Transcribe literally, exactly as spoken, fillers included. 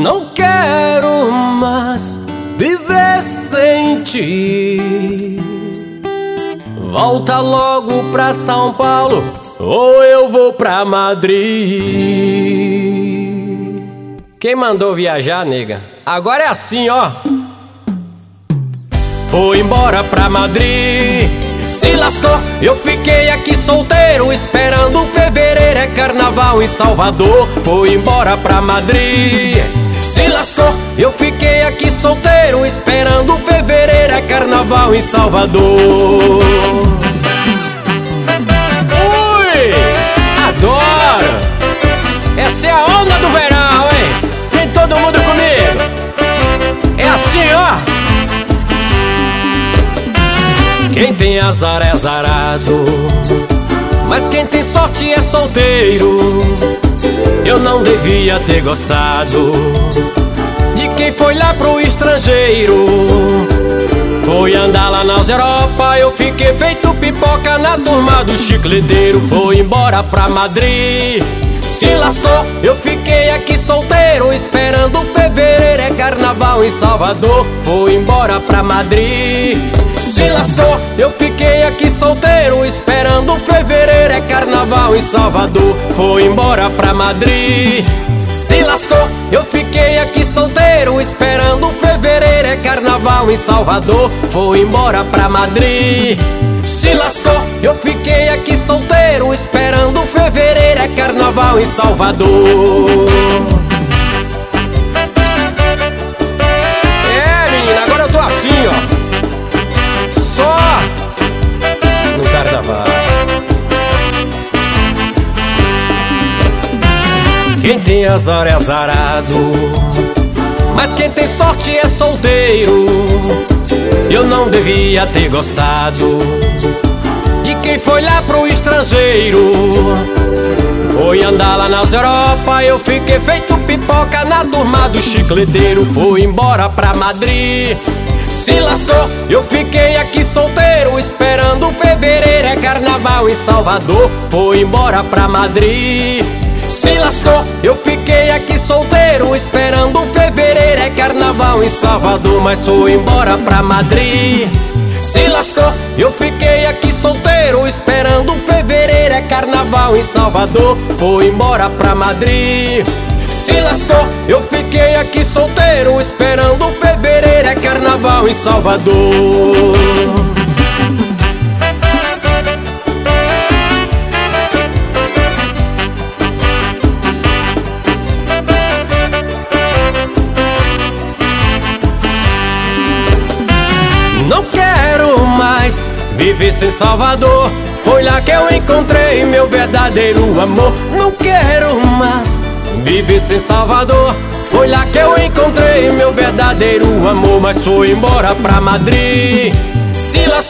Não quero mais viver sem ti. Volta logo pra São Paulo ou eu vou pra Madrid. Quem mandou viajar, nega? Agora é assim, ó. Foi embora pra Madrid, se lascou, eu fiquei aqui solteiro, esperando fevereiro, é carnaval em Salvador. Foi embora pra Madrid, se lascou, eu fiquei aqui solteiro, esperando fevereiro, é carnaval em Salvador. Ui, adoro! Essa é a onda do verão, hein? Vem todo mundo comigo. É assim, ó. Quem tem azar é azarado, mas quem tem sorte é solteiro. Eu não devia ter gostado de quem foi lá pro estrangeiro. Foi andar lá nas Europa, eu fiquei feito pipoca na turma do chicleteiro. Foi embora pra Madrid, se lascou, eu fiquei aqui solteiro, esperando fevereiro, é carnaval em Salvador. Foi embora pra Madrid, se lascou, eu fiquei aqui solteiro, esperando fevereiro, é carnaval em Salvador. Foi embora pra Madrid, se lascou, eu fiquei aqui solteiro, esperando fevereiro, é carnaval em Salvador. Foi embora pra Madrid, se lascou, eu fiquei aqui solteiro, esperando fevereiro, é carnaval em Salvador. É, menina, agora eu tô assim, ó, só no carnaval. Quem tem azar é azarado, mas quem tem sorte é solteiro. Eu não devia ter gostado de quem foi lá pro estrangeiro. Foi andar lá nas Europa, eu fiquei feito pipoca na turma do chicleteiro. Foi embora pra Madrid, se lascou, eu fiquei aqui solteiro, esperando fevereiro, é carnaval em Salvador. Foi embora pra Madrid, se lascou, eu fiquei aqui solteiro, esperando fevereiro, é carnaval em Salvador. Mas foi embora pra Madrid, se lascou, eu fiquei aqui solteiro, esperando fevereiro, é carnaval em Salvador. Foi embora pra Madrid, se lascou, eu fiquei aqui solteiro, esperando fevereiro, é carnaval em Salvador. Não quero mais viver sem Salvador, foi lá que eu encontrei meu verdadeiro amor. Não quero mais viver sem Salvador, foi lá que eu encontrei meu verdadeiro amor. Mas foi embora pra Madrid, se lascou,